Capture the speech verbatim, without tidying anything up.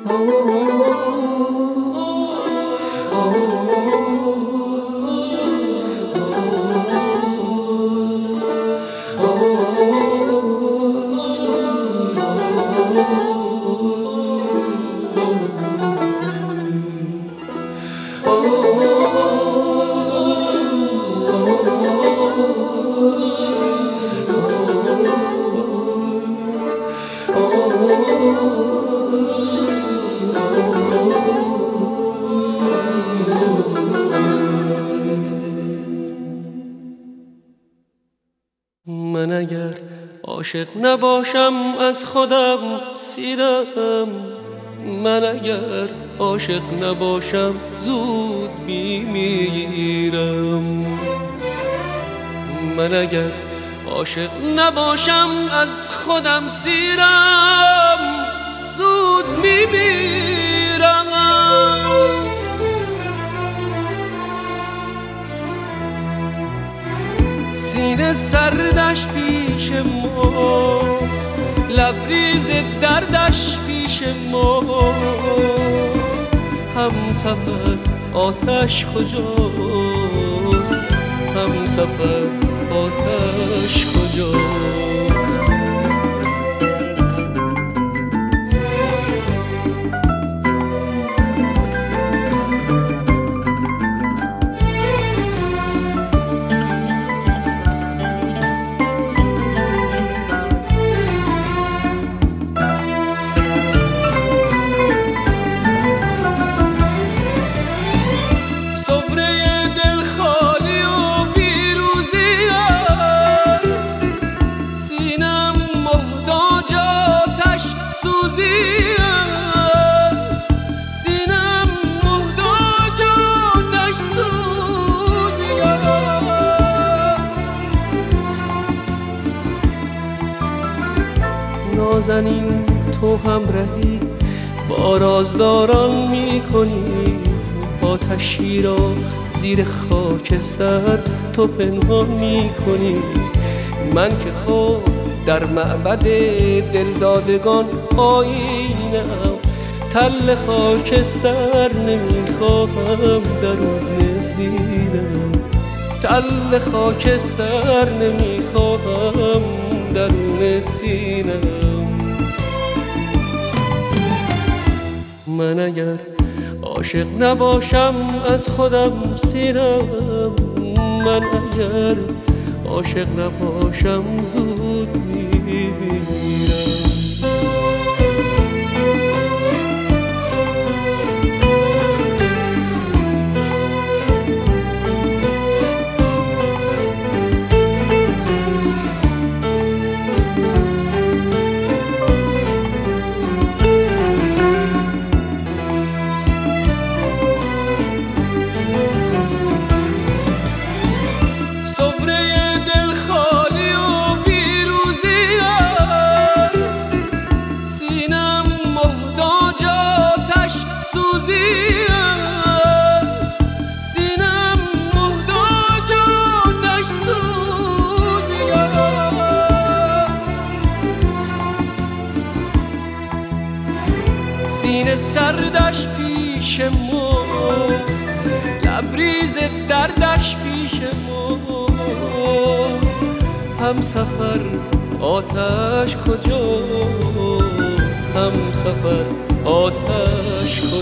من اگر عاشق نباشم از خودم سیرم، من اگر عاشق نباشم زود میمیرم. من اگر عاشق نباشم از خودم سیرم، زود میمیرم. سینه سردش پیش ماست، لبریز دردش پیش ماست. هم سفر آتش کجاست، هم سفر آتش کجاست. نازنین تو همراهی با رازداران میکنی، آتشی را زیر خاکستر تو پنهان میکنی. من که خود در معبد دلدادگان آیینم، تل خاکستر نمیخواهم درون سینم، تل خاکستر نمیخواهم درون سینم. من اگر عاشق نباشم از خودم سیرم، من اگر عاشق نباشم زود میمیرم. سینه سردش پیش ماست، لبریز دردش پیش ماست. هم سفر آتش کجاست، هم سفر آتش کجاست.